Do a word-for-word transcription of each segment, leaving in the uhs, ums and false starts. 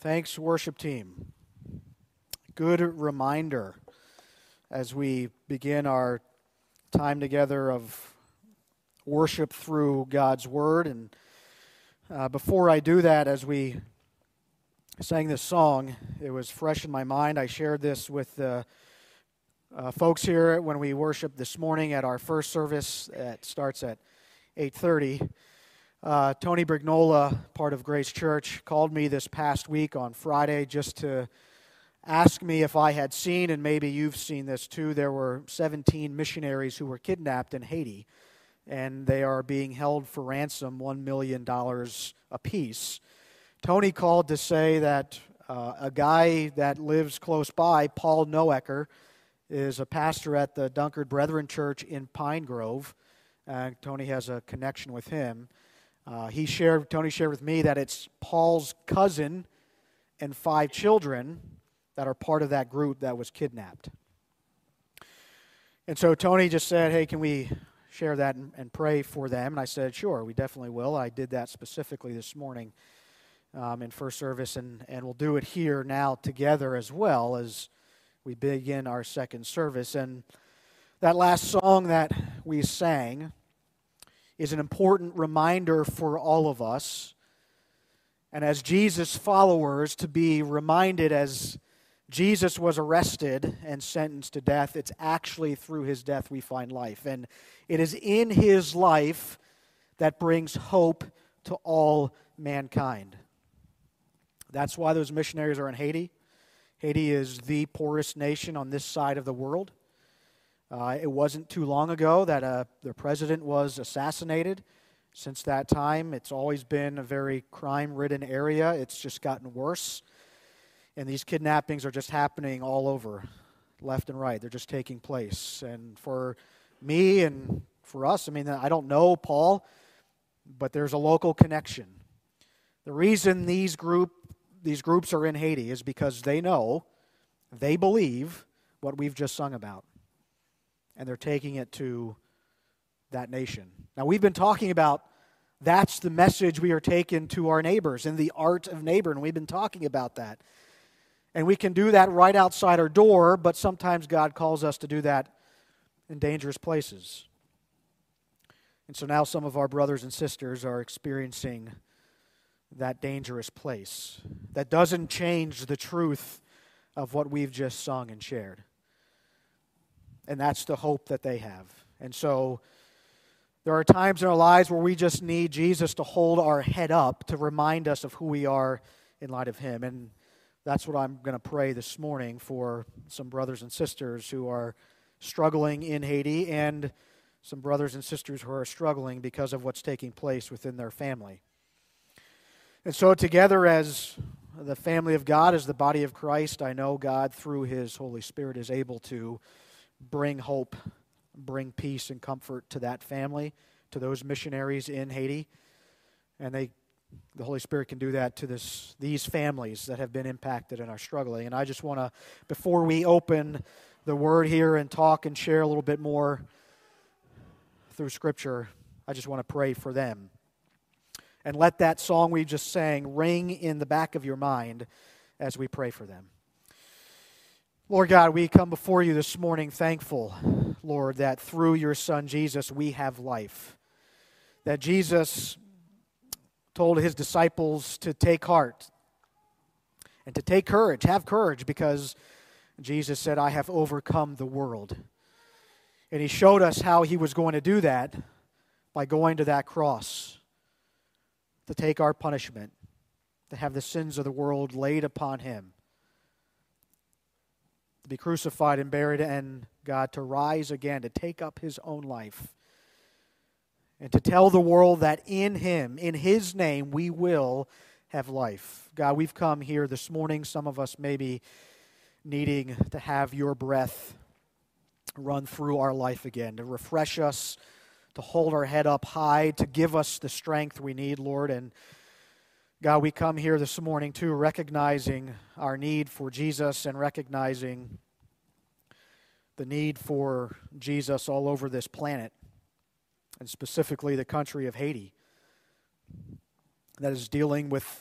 Thanks, worship team. Good reminder as we begin our time together of worship through God's Word. And uh, before I do that, as we sang this song, it was fresh in my mind. I shared this with the uh, folks here when we worshiped this morning at our first service that starts at eight thirty. Uh, Tony Brignola, part of Grace Church, called me this past week on Friday just to ask me if I had seen, and maybe you've seen this too, there were seventeen missionaries who were kidnapped in Haiti, and they are being held for ransom, one million dollars apiece. Tony called to say that uh, a guy that lives close by, Paul Noecker, is a pastor at the Dunkard Brethren Church in Pine Grove. Uh, Tony has a connection with him. Uh, he shared, Tony shared with me that it's Paul's cousin and five children that are part of that group that was kidnapped. And so Tony just said, hey, can we share that and, and pray for them? And I said, sure, we definitely will. I did that specifically this morning um, in first service, and, and we'll do it here now together as well as we begin our second service. And that last song that we sang is an important reminder for all of us, and as Jesus followers, to be reminded as Jesus was arrested and sentenced to death, it's actually through his death we find life. And it is in his life that brings hope to all mankind. That's why those missionaries are in Haiti. Haiti is the poorest nation on this side of the world. Uh, it wasn't too long ago that uh, their president was assassinated. Since that time, it's always been a very crime-ridden area. It's just gotten worse. And these kidnappings are just happening all over, left and right. They're just taking place. And for me and for us, I mean, I don't know Paul, but there's a local connection. The reason these group these groups are in Haiti is because they know, they believe what we've just sung about. And they're taking it to that nation. Now, we've been talking about that's the message we are taking to our neighbors in the art of neighbor, and we've been talking about that. And we can do that right outside our door, but sometimes God calls us to do that in dangerous places. And so now some of our brothers and sisters are experiencing that dangerous place. That doesn't change the truth of what we've just sung and shared. And that's the hope that they have. And so there are times in our lives where we just need Jesus to hold our head up to remind us of who we are in light of him. And that's what I'm going to pray this morning for some brothers and sisters who are struggling in Haiti and some brothers and sisters who are struggling because of what's taking place within their family. And so together as the family of God, as the body of Christ, I know God through his Holy Spirit is able to bring hope, bring peace and comfort to that family, to those missionaries in Haiti. And they, the Holy Spirit can do that to this, these families that have been impacted and are struggling. And I just want to, before we open the Word here and talk and share a little bit more through Scripture, I just want to pray for them. And let that song we just sang ring in the back of your mind as we pray for them. Lord God, we come before you this morning thankful, Lord, that through your Son Jesus we have life. That Jesus told his disciples to take heart and to take courage, have courage, because Jesus said, I have overcome the world. And he showed us how he was going to do that by going to that cross to take our punishment, to have the sins of the world laid upon him, to be crucified and buried, and God to rise again, to take up his own life, and to tell the world that in him, in his name, we will have life. God, we've come here this morning, some of us maybe needing to have your breath run through our life again, to refresh us, to hold our head up high, to give us the strength we need, Lord. And God, we come here this morning too, recognizing our need for Jesus and recognizing the need for Jesus all over this planet, and specifically the country of Haiti, that is dealing with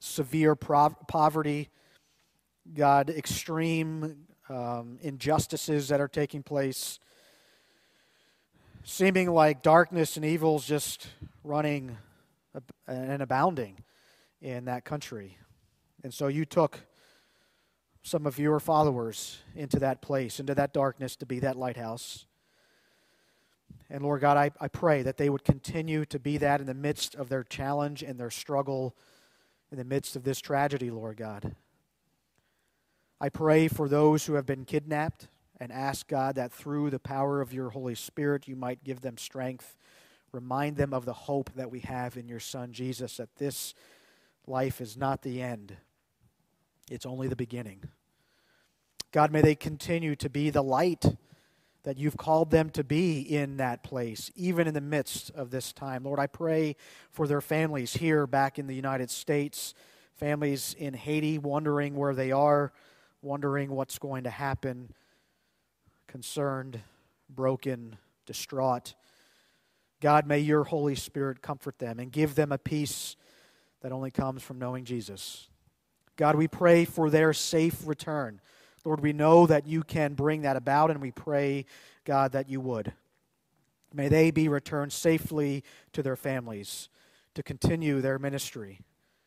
severe prov- poverty, God, extreme um, injustices that are taking place, seeming like darkness and evil is just running and abounding in that country. And so you took some of your followers into that place, into that darkness, to be that lighthouse. And Lord God, I, I pray that they would continue to be that in the midst of their challenge and their struggle, in the midst of this tragedy, Lord God. I pray for those who have been kidnapped and ask, God, that through the power of your Holy Spirit, you might give them strength. Remind them of the hope that we have in your Son, Jesus, that this life is not the end. It's only the beginning. God, may they continue to be the light that you've called them to be in that place, even in the midst of this time. Lord, I pray for their families here back in the United States, families in Haiti wondering where they are, wondering what's going to happen, concerned, broken, distraught. God, may your Holy Spirit comfort them and give them a peace that only comes from knowing Jesus. God, we pray for their safe return. Lord, we know that you can bring that about, and we pray, God, that you would. May they be returned safely to their families to continue their ministry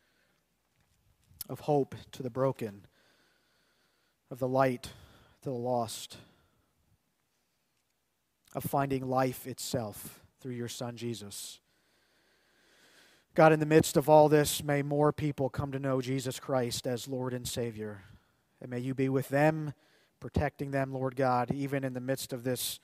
of hope to the broken, of the light to the lost, of finding life itself through your Son, Jesus. God, in the midst of all this, may more people come to know Jesus Christ as Lord and Savior. And may you be with them, protecting them, Lord God, even in the midst of this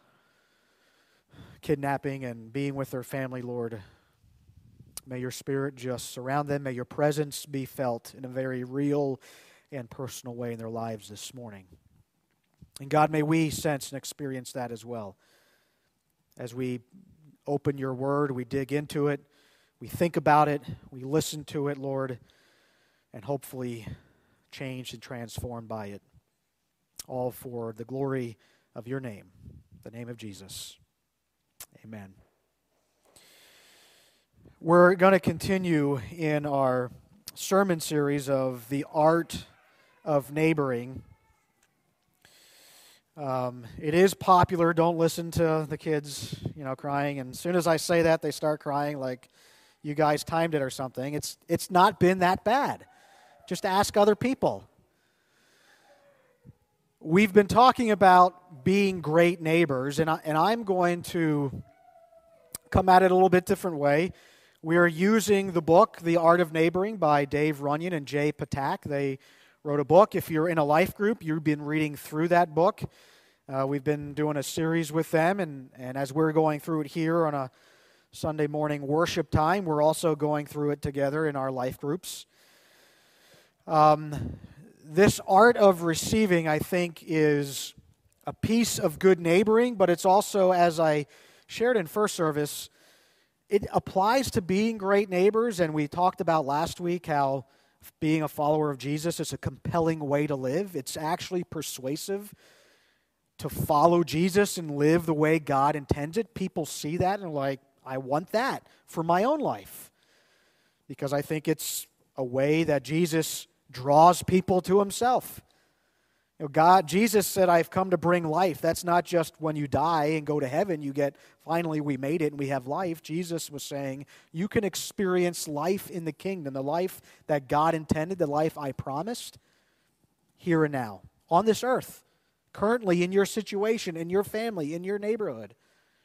kidnapping and being with their family, Lord. May your Spirit just surround them. May your presence be felt in a very real and personal way in their lives this morning. And God, may we sense and experience that as well. As we open your word, we dig into it, we think about it, we listen to it, Lord, and hopefully changed and transformed by it. All for the glory of your name, the name of Jesus. Amen. We're going to continue in our sermon series of the art of neighboring. Um, it is popular. Don't listen to the kids, you know, crying. And as soon as I say that, they start crying like you guys timed it or something. It's it's not been that bad. Just ask other people. We've been talking about being great neighbors, and I, and I'm going to come at it a little bit different way. We are using the book, The Art of Neighboring, by Dave Runyon and Jay Patak. They wrote a book. If you're in a life group, you've been reading through that book. Uh, we've been doing a series with them, and, and as we're going through it here on a Sunday morning worship time, we're also going through it together in our life groups. Um, this art of receiving, I think, is a piece of good neighboring, but it's also, as I shared in first service, it applies to being great neighbors, and we talked about last week how being a follower of Jesus is a compelling way to live. It's actually persuasive to follow Jesus and live the way God intends it. People see that and are like, I want that for my own life, because I think it's a way that Jesus draws people to himself. You know, God, Jesus said, I've come to bring life. That's not just when you die and go to heaven, you get, finally we made it and we have life. Jesus was saying, you can experience life in the kingdom, the life that God intended, the life I promised, here and now, on this earth, currently in your situation, in your family, in your neighborhood.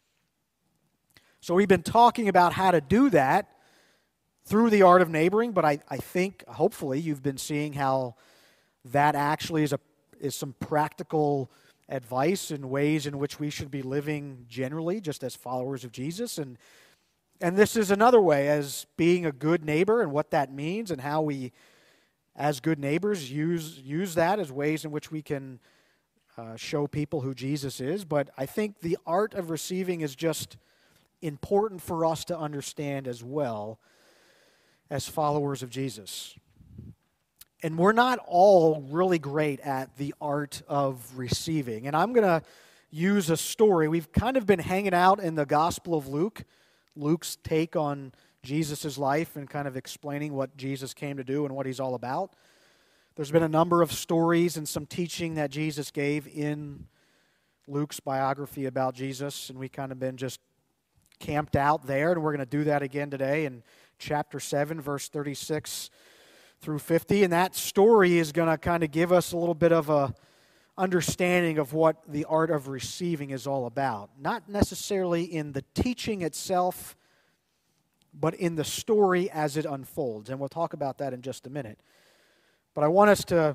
So we've been talking about how to do that through the art of neighboring, but I, I think, hopefully, you've been seeing how that actually is a is some practical advice and ways in which we should be living generally, just as followers of Jesus. And and this is another way, as being a good neighbor and what that means, and how we, as good neighbors, use use that as ways in which we can uh, show people who Jesus is. But I think the art of receiving is just important for us to understand as well as followers of Jesus. And we're not all really great at the art of receiving. And I'm going to use a story. We've kind of been hanging out in the Gospel of Luke, Luke's take on Jesus' life and kind of explaining what Jesus came to do and what he's all about. There's been a number of stories and some teaching that Jesus gave in Luke's biography about Jesus, and we kind of been just camped out there, and we're going to do that again today in chapter seven, verse thirty-six through fifty, and that story is going to kind of give us a little bit of a understanding of what the art of receiving is all about. Not necessarily in the teaching itself, but in the story as it unfolds, and we'll talk about that in just a minute. But I want us to,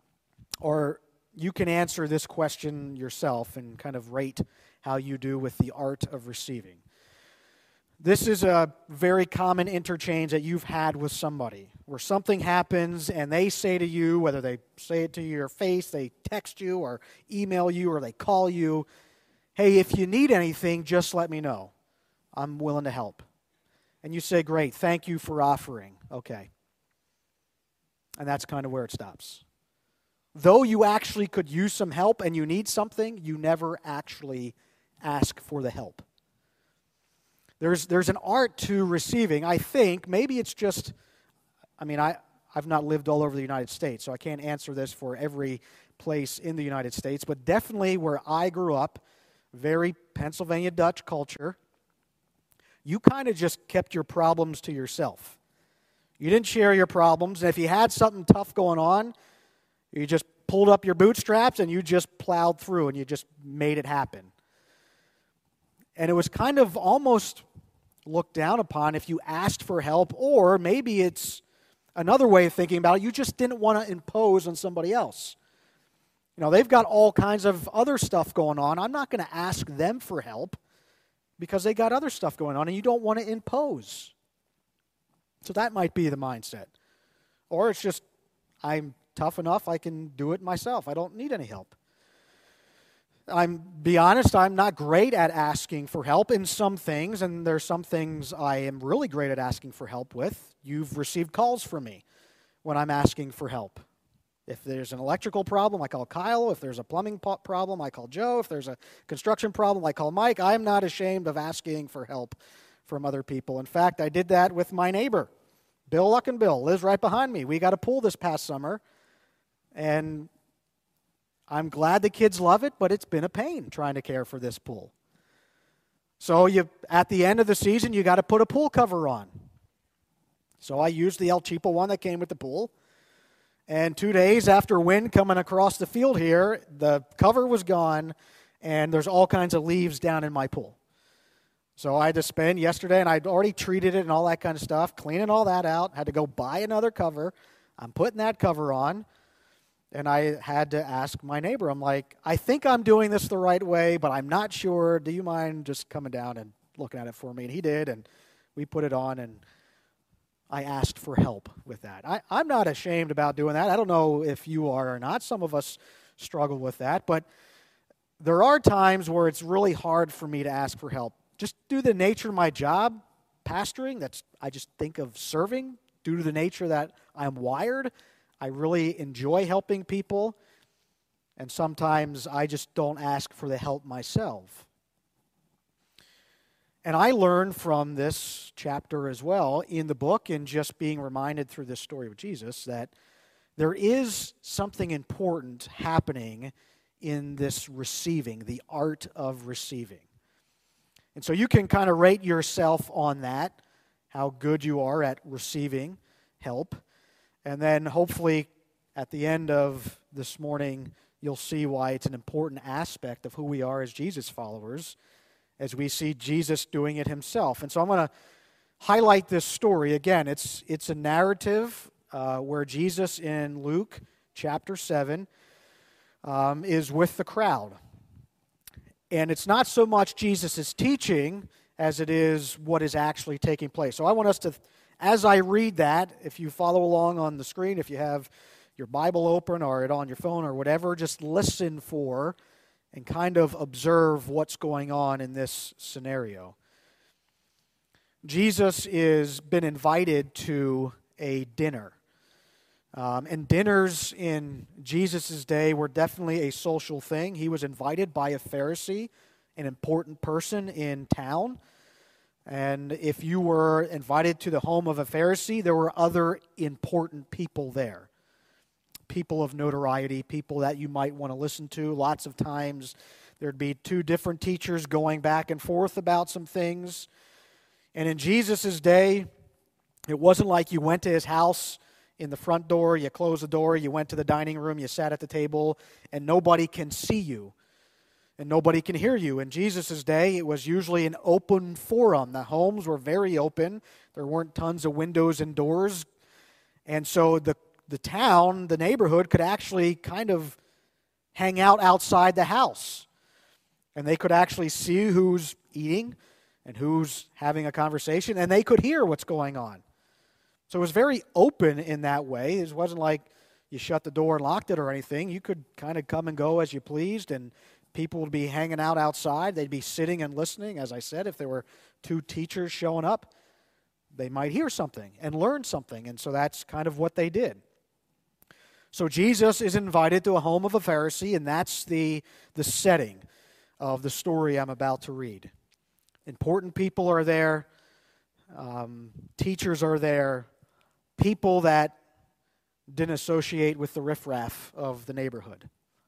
or you can answer this question yourself and kind of rate how you do with the art of receiving. This is a very common interchange that you've had with somebody, where something happens and they say to you, whether they say it to your face, they text you or email you or they call you, hey, if you need anything, just let me know. I'm willing to help. And you say, great, thank you for offering. Okay. And that's kind of where it stops. Though you actually could use some help and you need something, you never actually ask for the help. There's there's an art to receiving. I think maybe it's just, I mean, I, I've not lived all over the United States, so I can't answer this for every place in the United States, but definitely where I grew up, very Pennsylvania Dutch culture, you kind of just kept your problems to yourself. You didn't share your problems, and if you had something tough going on, you just pulled up your bootstraps and you just plowed through and you just made it happen. And it was kind of almost looked down upon if you asked for help, or maybe it's another way of thinking about it, you just didn't want to impose on somebody else. You know, they've got all kinds of other stuff going on. I'm not going to ask them for help because they got other stuff going on and you don't want to impose. So that might be the mindset. Or it's just, I'm tough enough, I can do it myself. I don't need any help. I'm be honest, I'm not great at asking for help in some things, and there's some things I am really great at asking for help with. You've received calls from me when I'm asking for help. If there's an electrical problem, I call Kyle. If there's a plumbing problem, I call Joe. If there's a construction problem, I call Mike. I'm not ashamed of asking for help from other people. In fact, I did that with my neighbor, Bill Luckenbill, lives right behind me. We got a pool this past summer, and I'm glad the kids love it, but it's been a pain trying to care for this pool. So you, at the end of the season, you got to put a pool cover on. So I used the El Cheapo one that came with the pool. And two days after wind coming across the field here, the cover was gone, and there's all kinds of leaves down in my pool. So I had to spend yesterday, and I'd already treated it and all that kind of stuff, cleaning all that out. Had to go buy another cover. I'm putting that cover on. And I had to ask my neighbor, I'm like, I think I'm doing this the right way, but I'm not sure. Do you mind just coming down and looking at it for me? And he did, and we put it on, and I asked for help with that. I, I'm not ashamed about doing that. I don't know if you are or not. Some of us struggle with that. But there are times where it's really hard for me to ask for help. Just due to the nature of my job, pastoring, that's I just think of serving, due to the nature that I'm wired. I really enjoy helping people, and sometimes I just don't ask for the help myself. And I learned from this chapter as well in the book, and just being reminded through this story of Jesus, that there is something important happening in this receiving, the art of receiving. And so you can kind of rate yourself on that, how good you are at receiving help. And then hopefully at the end of this morning, you'll see why it's an important aspect of who we are as Jesus followers, as we see Jesus doing it himself. And so I'm going to highlight this story. Again, it's it's a narrative uh, where Jesus in Luke chapter seven um, is with the crowd. And it's not so much Jesus' teaching as it is what is actually taking place. So I want us to, as I read that, if you follow along on the screen, if you have your Bible open or it on your phone or whatever, just listen for and kind of observe what's going on in this scenario. Jesus is been invited to a dinner. Um, and dinners in Jesus' day were definitely a social thing. He was invited by a Pharisee, an important person in town. And if you were invited to the home of a Pharisee, there were other important people there. People of notoriety, people that you might want to listen to. Lots of times there'd be two different teachers going back and forth about some things. And in Jesus' day, it wasn't like you went to his house in the front door, you closed the door, you went to the dining room, you sat at the table, and nobody can see you. And nobody can hear you. In Jesus' day, it was usually an open forum. The homes were very open. There weren't tons of windows and doors. And so the, the town, the neighborhood, could actually kind of hang out outside the house. And they could actually see who's eating and who's having a conversation. And they could hear what's going on. So it was very open in that way. It wasn't like you shut the door and locked it or anything. You could kind of come and go as you pleased, and people would be hanging out outside. They'd be sitting and listening. As I said, if there were two teachers showing up, they might hear something and learn something. And so that's kind of what they did. So Jesus is invited to a home of a Pharisee, and that's the, the setting of the story I'm about to read. Important people are there. Um, teachers are there. People that didn't associate with the riffraff of the neighborhood.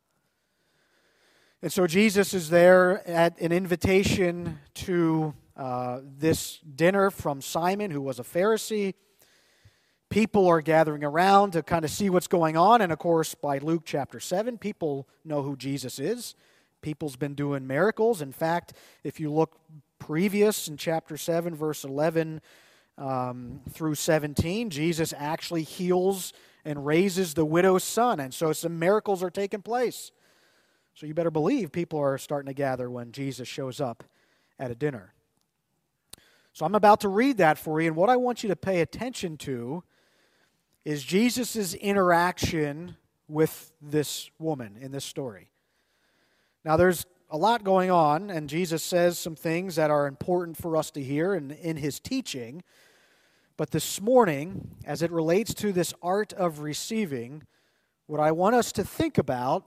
And so Jesus is there at an invitation to uh, this dinner from Simon, who was a Pharisee. People are gathering around to kind of see what's going on. And of course, by Luke chapter seven, people know who Jesus is. People's been doing miracles. In fact, if you look previous in chapter seven, verse eleven um, through seventeen, Jesus actually heals and raises the widow's son. And so some miracles are taking place. So you better believe people are starting to gather when Jesus shows up at a dinner. So I'm about to read that for you, and what I want you to pay attention to is Jesus' interaction with this woman in this story. Now there's a lot going on, and Jesus says some things that are important for us to hear in, in his teaching. But this morning, as it relates to this art of receiving, what I want us to think about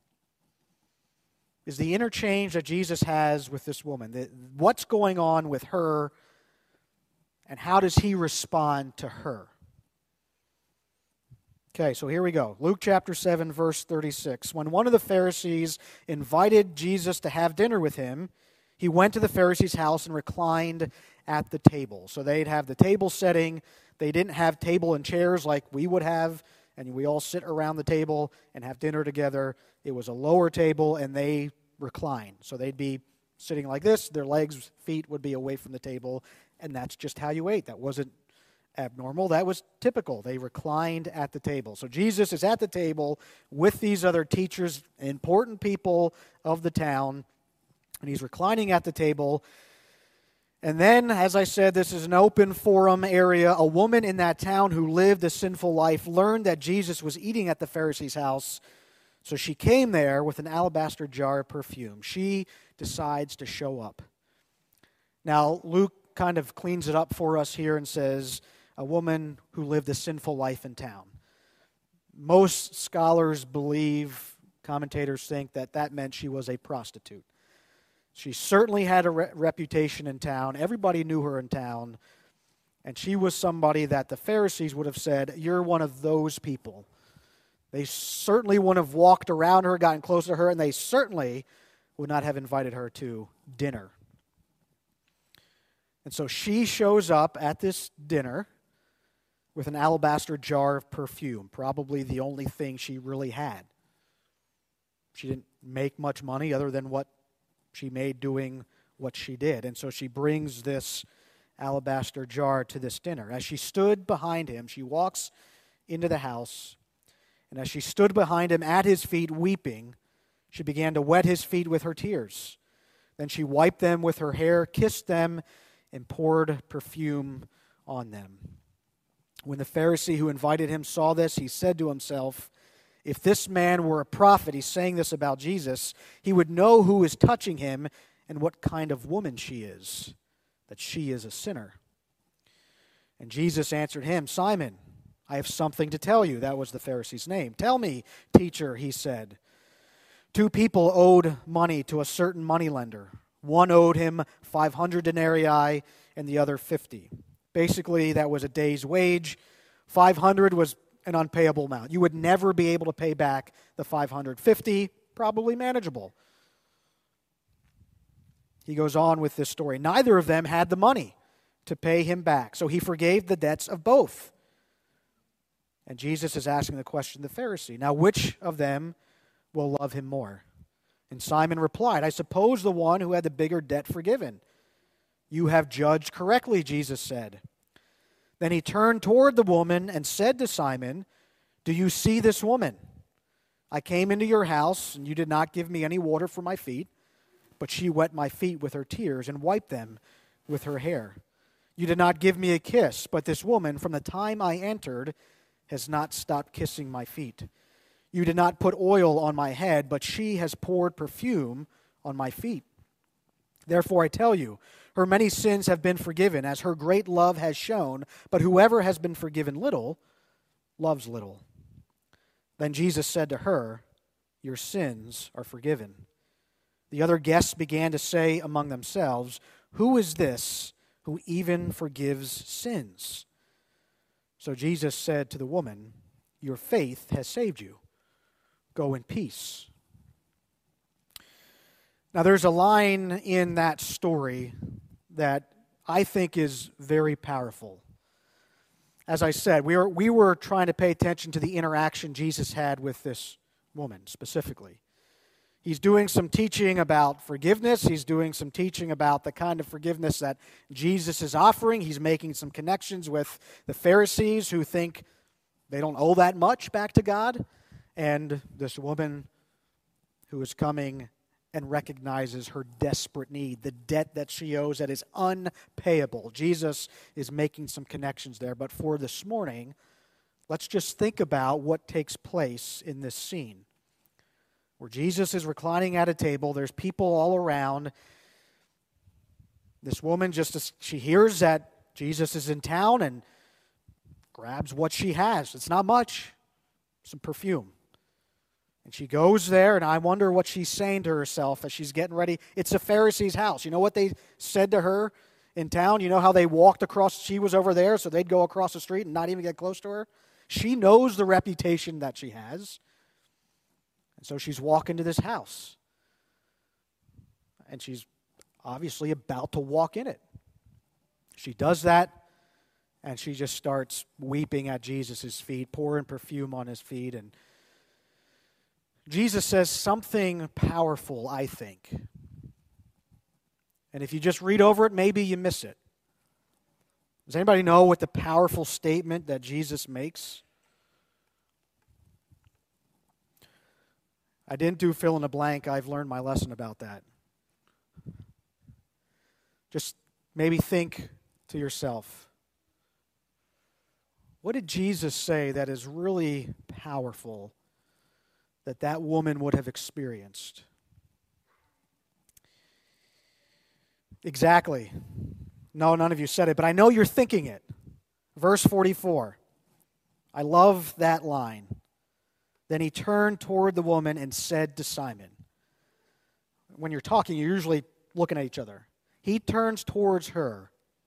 is the interchange that Jesus has with this woman. The, what's going on with her, and how does he respond to her? Okay, so here we go. Luke chapter seven, verse thirty-six. When one of the Pharisees invited Jesus to have dinner with him, he went to the Pharisee's house and reclined at the table. So they'd have the table setting. They didn't have table and chairs like we would have, and we all sit around the table and have dinner together. It was a lower table, and they reclined. So they'd be sitting like this. Their legs, feet would be away from the table, and that's just how you ate. That wasn't abnormal. That was typical. They reclined at the table. So Jesus is at the table with these other teachers, important people of the town, and he's reclining at the table. And then, as I said, this is an open forum area. A woman in that town who lived a sinful life learned that Jesus was eating at the Pharisee's house. So she came there with an alabaster jar of perfume. She decides to show up. Now, Luke kind of cleans it up for us here and says, a woman who lived a sinful life in town. Most scholars believe, commentators think, that that meant she was a prostitute. She certainly had a re- reputation in town. Everybody knew her in town. And she was somebody that the Pharisees would have said, you're one of those people. They certainly wouldn't have walked around her, gotten close to her, and they certainly would not have invited her to dinner. And so she shows up at this dinner with an alabaster jar of perfume, probably the only thing she really had. She didn't make much money other than what she made doing what she did. And so she brings this alabaster jar to this dinner. As she stood behind him, she walks into the house, and as she stood behind him at his feet weeping, she began to wet his feet with her tears. Then she wiped them with her hair, kissed them, and poured perfume on them. When the Pharisee who invited him saw this, he said to himself, if this man were a prophet, he's saying this about Jesus, he would know who is touching him and what kind of woman she is, that she is a sinner. And Jesus answered him, Simon, I have something to tell you. That was the Pharisee's name. Tell me, teacher, he said. Two people owed money to a certain moneylender. One owed him five hundred denarii and the other fifty. Basically, that was a day's wage. five hundred was an unpayable amount. You would never be able to pay back the five hundred. fifty, probably manageable. He goes on with this story. Neither of them had the money to pay him back, so he forgave the debts of both. And Jesus is asking the question to the Pharisee, now which of them will love him more? And Simon replied, I suppose the one who had the bigger debt forgiven. You have judged correctly, Jesus said. Then he turned toward the woman and said to Simon, do you see this woman? I came into your house, and you did not give me any water for my feet, but she wet my feet with her tears and wiped them with her hair. You did not give me a kiss, but this woman, from the time I entered, has not stopped kissing my feet. You did not put oil on my head, but she has poured perfume on my feet. Therefore I tell you, her many sins have been forgiven, as her great love has shown, but whoever has been forgiven little, loves little. Then Jesus said to her, your sins are forgiven. The other guests began to say among themselves, who is this who even forgives sins? So Jesus said to the woman, your faith has saved you. Go in peace. Now there's a line in that story that I think is very powerful. As I said, we were, we were trying to pay attention to the interaction Jesus had with this woman specifically. He's doing some teaching about forgiveness. He's doing some teaching about the kind of forgiveness that Jesus is offering. He's making some connections with the Pharisees who think they don't owe that much back to God. And this woman who is coming and recognizes her desperate need, the debt that she owes that is unpayable. Jesus is making some connections there. But for this morning, let's just think about what takes place in this scene, where Jesus is reclining at a table. There's people all around. This woman, just as she hears that Jesus is in town, and grabs what she has. It's not much, some perfume. And she goes there, and I wonder what she's saying to herself as she's getting ready. It's a Pharisee's house. You know what they said to her in town? You know how they walked across? She was over there, so they'd go across the street and not even get close to her. She knows the reputation that she has. And so she's walking to this house. And she's obviously about to walk in it. She does that, and she just starts weeping at Jesus' feet, pouring perfume on his feet. And Jesus says something powerful, I think. And if you just read over it, maybe you miss it. Does anybody know what the powerful statement that Jesus makes? I didn't do fill in the blank. I've learned my lesson about that. Just maybe think to yourself, what did Jesus say that is really powerful that that woman would have experienced? Exactly. No, none of you said it, but I know you're thinking it. Verse forty-four. I love that line. Then he turned toward the woman and said to Simon. When you're talking, you're usually looking at each other. He turns towards her.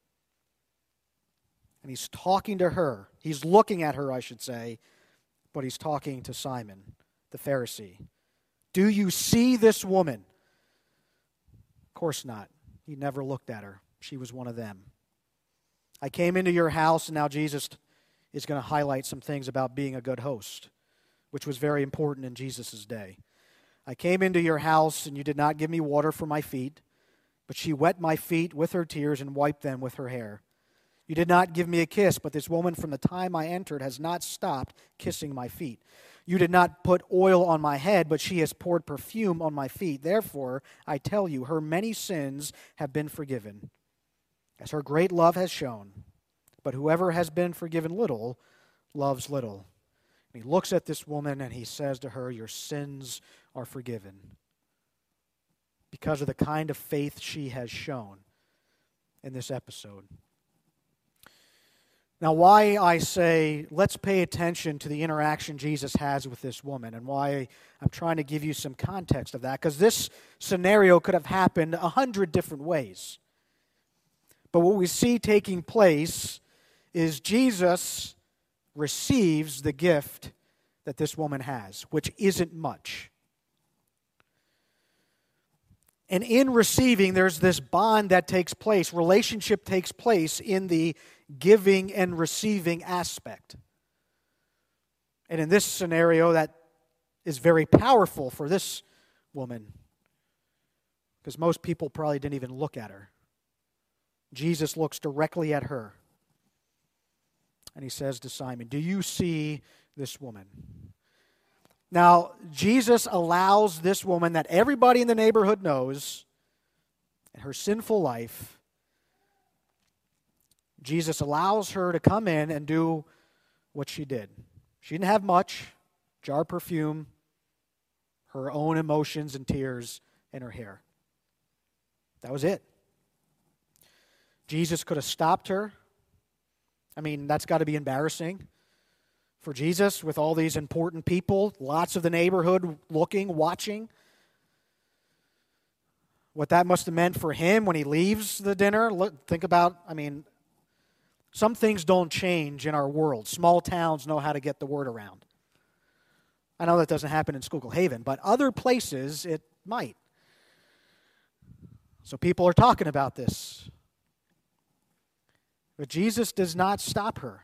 And he's talking to her. He's looking at her, I should say, but he's talking to Simon, the Pharisee. Do you see this woman? Of course not. He never looked at her. She was one of them. I came into your house, and now Jesus is going to highlight some things about being a good host, which was very important in Jesus' day. I came into your house, and you did not give me water for my feet, but she wet my feet with her tears and wiped them with her hair. You did not give me a kiss, but this woman from the time I entered has not stopped kissing my feet. You did not put oil on my head, but she has poured perfume on my feet. Therefore, I tell you, her many sins have been forgiven, as her great love has shown. But whoever has been forgiven little, loves little. And he looks at this woman and he says to her, your sins are forgiven, because of the kind of faith she has shown in this episode. Now, why I say let's pay attention to the interaction Jesus has with this woman, and why I'm trying to give you some context of that, because this scenario could have happened a hundred different ways. But what we see taking place is Jesus receives the gift that this woman has, which isn't much. And in receiving, there's this bond that takes place. Relationship takes place in the giving and receiving aspect. And in this scenario, that is very powerful for this woman, because most people probably didn't even look at her. Jesus looks directly at her, and he says to Simon, "Do you see this woman?" Now, Jesus allows this woman that everybody in the neighborhood knows, in her sinful life, Jesus allows her to come in and do what she did. She didn't have much, jar of perfume, her own emotions and tears, and her hair. That was it. Jesus could have stopped her. I mean, that's got to be embarrassing for Jesus with all these important people, lots of the neighborhood looking, watching. What that must have meant for him when he leaves the dinner. Look, think about, I mean, some things don't change in our world. Small towns know how to get the word around. I know that doesn't happen in Schuylkill Haven, but other places it might. So people are talking about this. But Jesus does not stop her.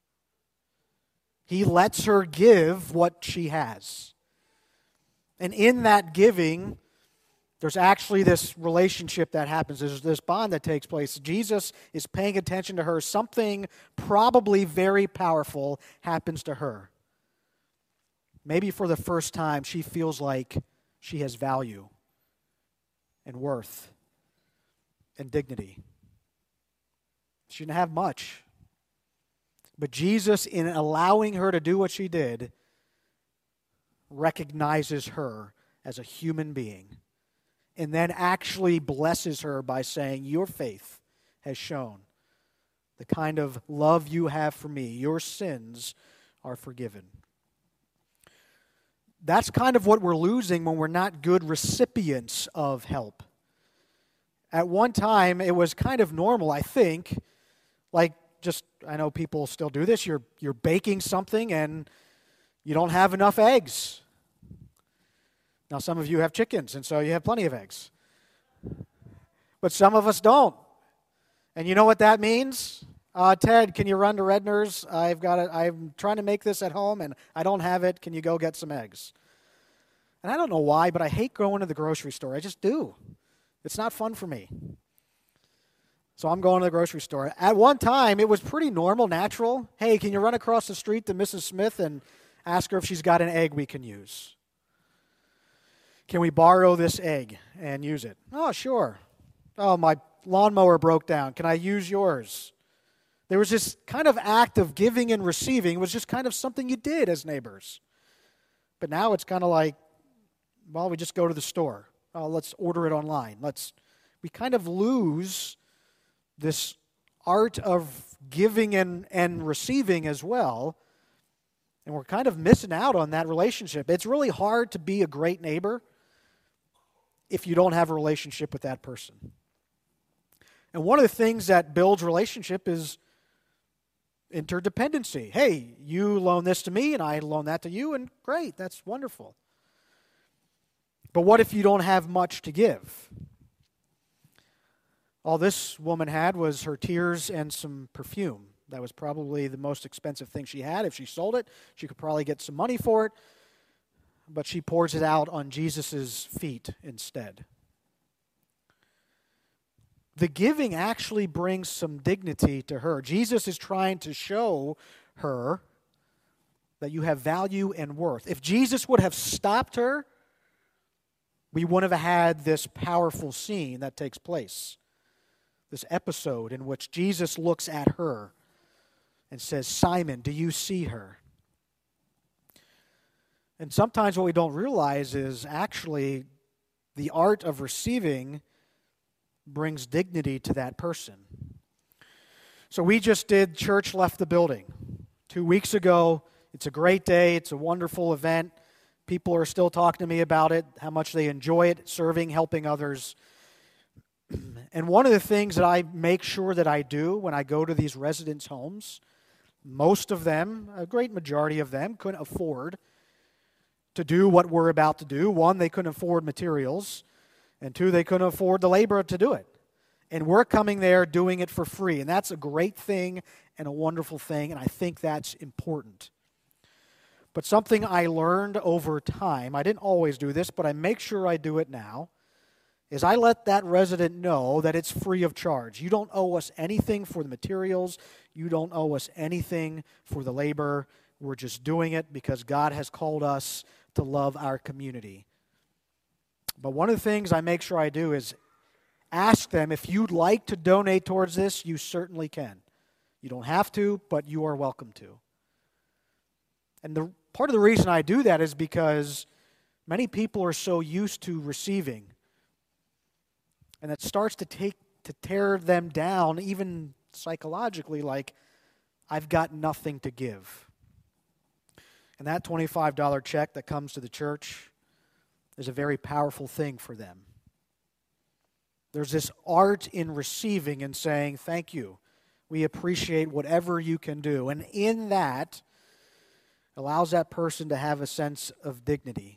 He lets her give what she has. And in that giving, there's actually this relationship that happens. There's this bond that takes place. Jesus is paying attention to her. Something probably very powerful happens to her. Maybe for the first time, she feels like she has value and worth and dignity. She didn't have much. But Jesus, in allowing her to do what she did, recognizes her as a human being, and then actually blesses her by saying, "Your faith has shown the kind of love you have for me. Your sins are forgiven." That's kind of what we're losing when we're not good recipients of help. At one time, it was kind of normal, I think, like just, I know people still do this, you're you're baking something and you don't have enough eggs. Now, some of you have chickens, and so you have plenty of eggs. But some of us don't. And you know what that means? Uh, Ted, can you run to Redner's? I've got it. I'm trying to make this at home, and I don't have it. Can you go get some eggs? And I don't know why, but I hate going to the grocery store. I just do. It's not fun for me. So I'm going to the grocery store. At one time, it was pretty normal, natural. Hey, can you run across the street to Missus Smith and ask her if she's got an egg we can use? Can we borrow this egg and use it? Oh, sure. Oh, my lawnmower broke down. Can I use yours? There was this kind of act of giving and receiving. It was just kind of something you did as neighbors. But now it's kind of like, well, we just go to the store. Oh, let's order it online. Let's. We kind of lose this art of giving and, and receiving as well, and we're kind of missing out on that relationship. It's really hard to be a great neighbor if you don't have a relationship with that person. And one of the things that builds relationship is interdependency. Hey, you loan this to me, and I loan that to you, and great, that's wonderful. But what if you don't have much to give? All this woman had was her tears and some perfume. That was probably the most expensive thing she had. If she sold it, she could probably get some money for it. But she pours it out on Jesus' feet instead. The giving actually brings some dignity to her. Jesus is trying to show her that you have value and worth. If Jesus would have stopped her, we wouldn't have had this powerful scene that takes place. This episode in which Jesus looks at her and says, "Simon, do you see her?" And sometimes what we don't realize is actually the art of receiving brings dignity to that person. So we just did Church Left the Building two weeks ago. It's a great day. It's a wonderful event. People are still talking to me about it, how much they enjoy it, serving, helping others. And one of the things that I make sure that I do when I go to these residents' homes, most of them, a great majority of them, couldn't afford to do what we're about to do. One, they couldn't afford materials, and two, they couldn't afford the labor to do it. And we're coming there doing it for free, and that's a great thing and a wonderful thing, and I think that's important. But something I learned over time, I didn't always do this, but I make sure I do it now, is I let that resident know that it's free of charge. You don't owe us anything for the materials. You don't owe us anything for the labor. We're just doing it because God has called us to love our community. But one of the things I make sure I do is ask them, if you'd like to donate towards this, you certainly can. You don't have to, but you are welcome to. And the part of the reason I do that is because many people are so used to receiving, and it starts to take to tear them down, even psychologically, like, I've got nothing to give. And that twenty-five dollars check that comes to the church is a very powerful thing for them. There's this art in receiving and saying, thank you. We appreciate whatever you can do. And in that, allows that person to have a sense of dignity.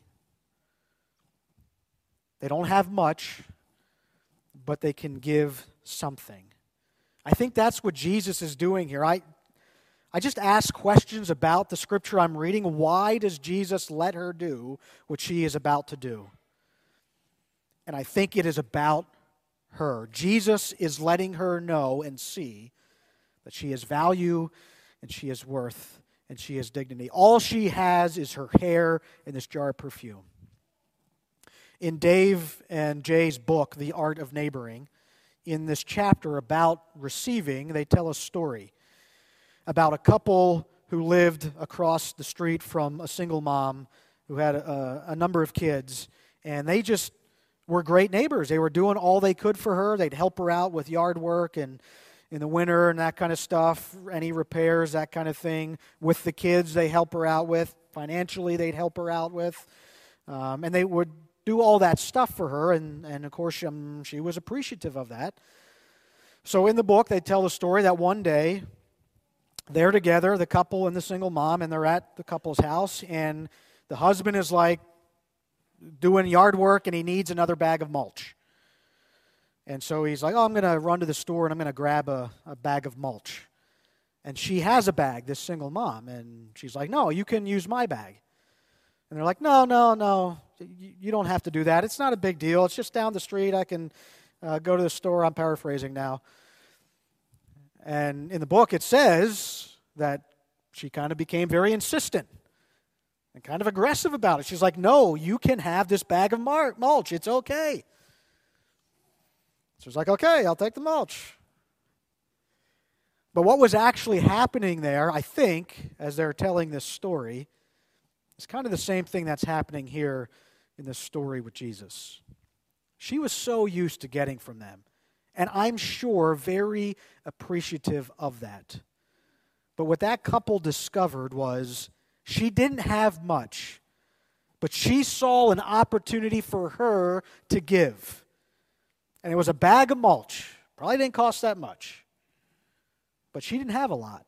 They don't have much, but they can give something. I think that's what Jesus is doing here. I, I just ask questions about the scripture I'm reading. Why does Jesus let her do what she is about to do? And I think it is about her. Jesus is letting her know and see that she has value and she has worth and she has dignity. All she has is her hair and this jar of perfume. In Dave and Jay's book, The Art of Neighboring, in this chapter about receiving, they tell a story about a couple who lived across the street from a single mom who had a, a number of kids, and they just were great neighbors. They were doing all they could for her. They'd help her out with yard work and in the winter and that kind of stuff, any repairs, that kind of thing. With the kids, they help her out with. Financially, they'd help her out with. Um, and they would do all that stuff for her, and, and of course, um, she was appreciative of that. So in the book, they tell the story that one day, they're together, the couple and the single mom, and they're at the couple's house, and the husband is like doing yard work, and he needs another bag of mulch. And so he's like, oh, I'm going to run to the store, and I'm going to grab a, a bag of mulch. And she has a bag, this single mom, and she's like, no, you can use my bag. And they're like, no, no, no, you don't have to do that. It's not a big deal. It's just down the street. I can uh, go to the store. I'm paraphrasing now. And in the book, it says that she kind of became very insistent and kind of aggressive about it. She's like, no, you can have this bag of mulch. It's okay. So she's like, okay, I'll take the mulch. But what was actually happening there, I think, as they're telling this story, is kind of the same thing that's happening here in this story with Jesus. She was so used to getting from them, and I'm sure very appreciative of that. But what that couple discovered was she didn't have much, but she saw an opportunity for her to give. And it was a bag of mulch. Probably didn't cost that much. But she didn't have a lot.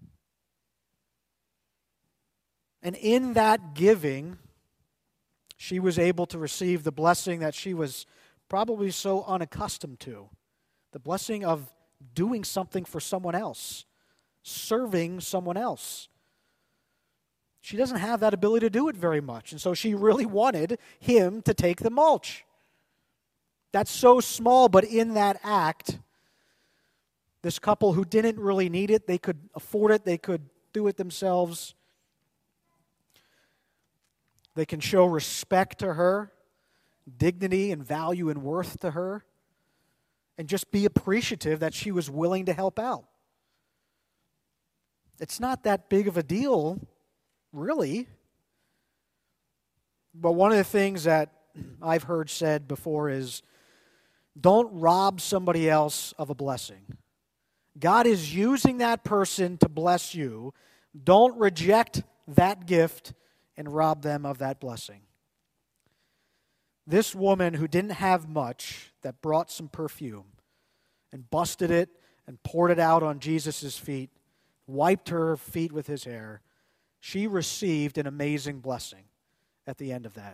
And in that giving, she was able to receive the blessing that she was probably so unaccustomed to. The blessing of doing something for someone else. Serving someone else. She doesn't have that ability to do it very much. And so she really wanted him to take the mulch. That's so small, but in that act, this couple who didn't really need it, they could afford it, they could do it themselves. They can show respect to her, dignity and value and worth to her, and just be appreciative that she was willing to help out. It's not that big of a deal, really. But one of the things that I've heard said before is, don't rob somebody else of a blessing. God is using that person to bless you. Don't reject that gift and rob them of that blessing. This woman who didn't have much, that brought some perfume and busted it and poured it out on Jesus' feet, wiped her feet with his hair, she received an amazing blessing at the end of that.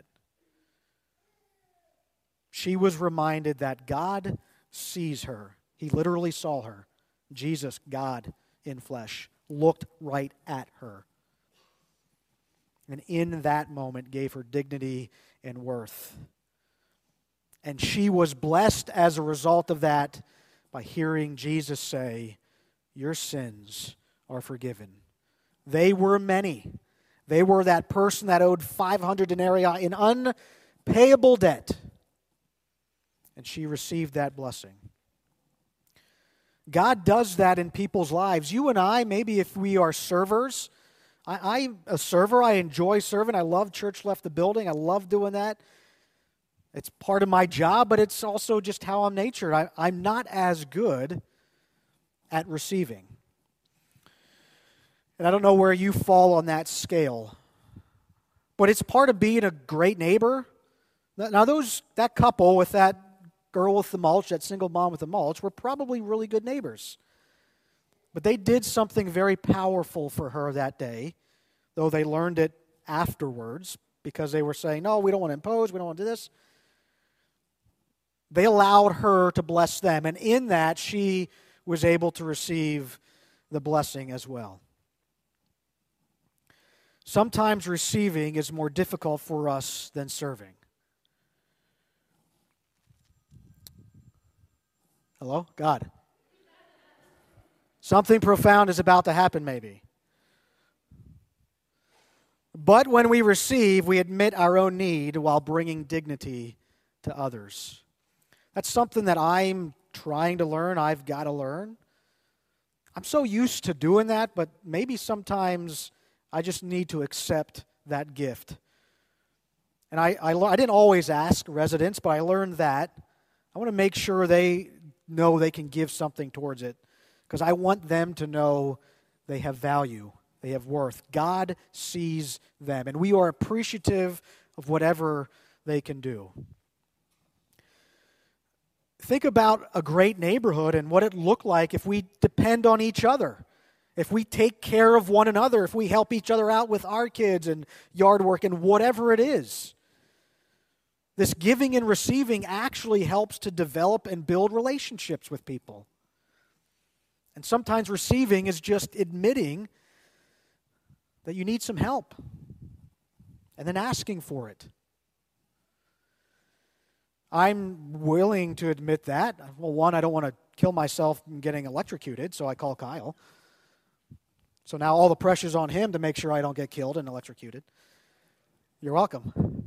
She was reminded that God sees her. He literally saw her. Jesus, God in flesh, looked right at her. And in that moment gave her dignity and worth. And she was blessed as a result of that by hearing Jesus say, "Your sins are forgiven." They were many. They were that person that owed five hundred denarii in unpayable debt. And she received that blessing. God does that in people's lives. You and I, maybe if we are servers, I, I'm a server. I enjoy serving. I love Church Left the Building. I love doing that. It's part of my job, but it's also just how I'm natured. I, I'm not as good at receiving. And I don't know where you fall on that scale, but it's part of being a great neighbor. Now, those that couple with that girl with the mulch, that single mom with the mulch, were probably really good neighbors. But they did something very powerful for her that day, though they learned it afterwards because they were saying, no, we don't want to impose, we don't want to do this. They allowed her to bless them, and in that she was able to receive the blessing as well. Sometimes receiving is more difficult for us than serving. Hello? God. Something profound is about to happen, maybe. But when we receive, we admit our own need while bringing dignity to others. That's something that I'm trying to learn. I've got to learn. I'm so used to doing that, but maybe sometimes I just need to accept that gift. And I, I, I didn't always ask residents, but I learned that. I want to make sure they know they can give something towards it because I want them to know they have value, they have worth. God sees them, and we are appreciative of whatever they can do. Think about a great neighborhood and what it looked like if we depend on each other, if we take care of one another, if we help each other out with our kids and yard work and whatever it is. This giving and receiving actually helps to develop and build relationships with people. And sometimes receiving is just admitting that you need some help and then asking for it. I'm willing to admit that. Well, one, I don't want to kill myself from getting electrocuted, so I call Kyle. So now all the pressure's on him to make sure I don't get killed and electrocuted. You're welcome.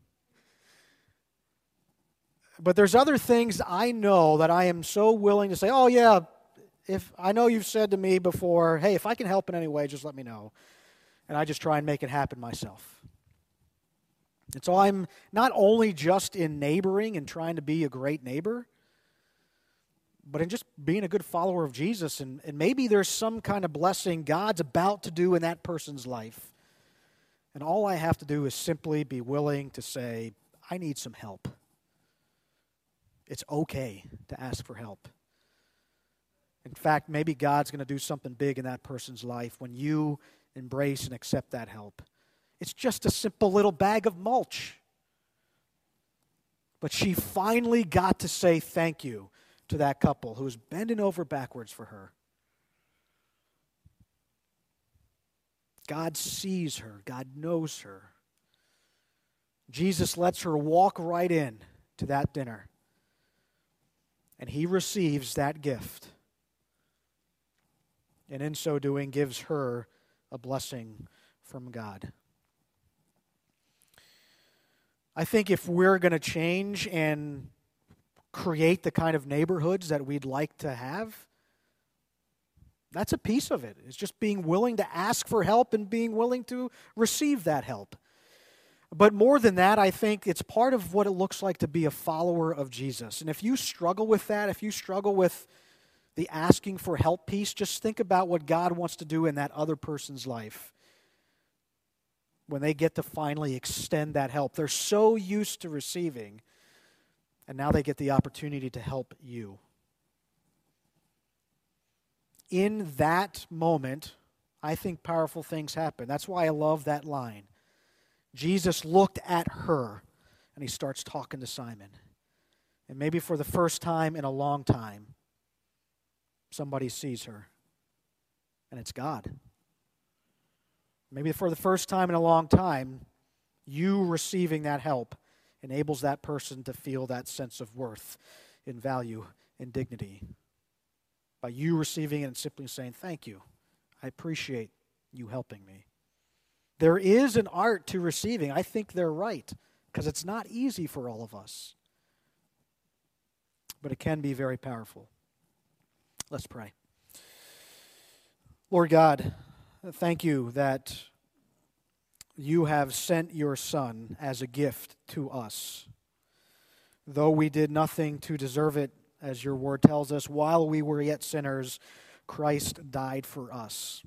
But there's other things I know that I am so willing to say, oh yeah, if I know you've said to me before, hey, if I can help in any way, just let me know. And I just try and make it happen myself. And so I'm not only just in neighboring and trying to be a great neighbor, but in just being a good follower of Jesus. And, and maybe there's some kind of blessing God's about to do in that person's life. And all I have to do is simply be willing to say, I need some help. It's okay to ask for help. In fact, maybe God's going to do something big in that person's life when you embrace and accept that help. It's just a simple little bag of mulch. But she finally got to say thank you to that couple who was bending over backwards for her. God sees her. God knows her. Jesus lets her walk right in to that dinner. And he receives that gift. And in so doing, gives her a blessing from God. I think if we're going to change and create the kind of neighborhoods that we'd like to have, that's a piece of it. It's just being willing to ask for help and being willing to receive that help. But more than that, I think it's part of what it looks like to be a follower of Jesus. And if you struggle with that, if you struggle with the asking for help piece, just think about what God wants to do in that other person's life when they get to finally extend that help. They're so used to receiving, and now they get the opportunity to help you. In that moment, I think powerful things happen. That's why I love that line. Jesus looked at her, and he starts talking to Simon. And maybe for the first time in a long time, somebody sees her, and it's God. Maybe for the first time in a long time, you receiving that help enables that person to feel that sense of worth and value and dignity. By you receiving it and simply saying, thank you, I appreciate you helping me. There is an art to receiving. I think they're right, because it's not easy for all of us. But it can be very powerful. Let's pray. Lord God, thank you that you have sent your Son as a gift to us. Though we did nothing to deserve it, as your word tells us, while we were yet sinners, Christ died for us.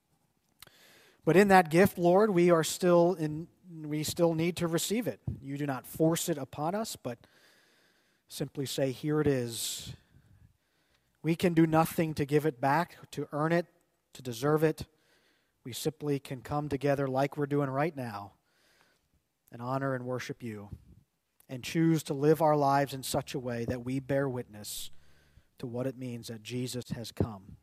But in that gift, Lord, we are still in we still need to receive it. You do not force it upon us, but simply say, here it is. We can do nothing to give it back, to earn it, to deserve it. We simply can come together like we're doing right now and honor and worship you and choose to live our lives in such a way that we bear witness to what it means that Jesus has come.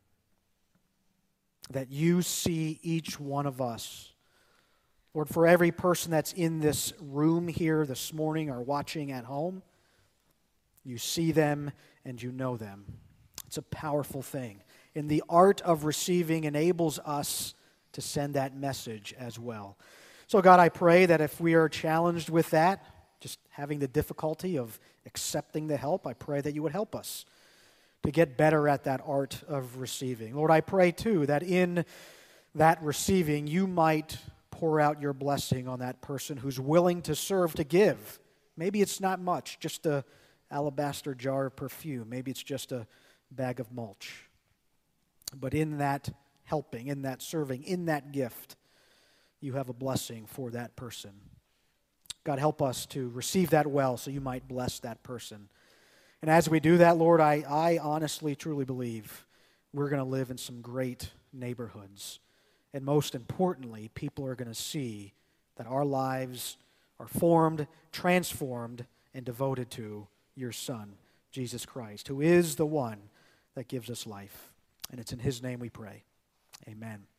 That you see each one of us. Lord, for every person that's in this room here this morning or watching at home, you see them and you know them. It's a powerful thing. And the art of receiving enables us to send that message as well. So God, I pray that if we are challenged with that, just having the difficulty of accepting the help, I pray that you would help us to get better at that art of receiving. Lord, I pray too that in that receiving, you might pour out your blessing on that person who's willing to serve, to give. Maybe it's not much, just a alabaster jar of perfume. Maybe it's just a bag of mulch. But in that helping, in that serving, in that gift, you have a blessing for that person. God, help us to receive that well so you might bless that person. And as we do that, Lord, I, I honestly, truly believe we're going to live in some great neighborhoods. And most importantly, people are going to see that our lives are formed, transformed, and devoted to your Son, Jesus Christ, who is the one that gives us life. And it's in his name we pray. Amen.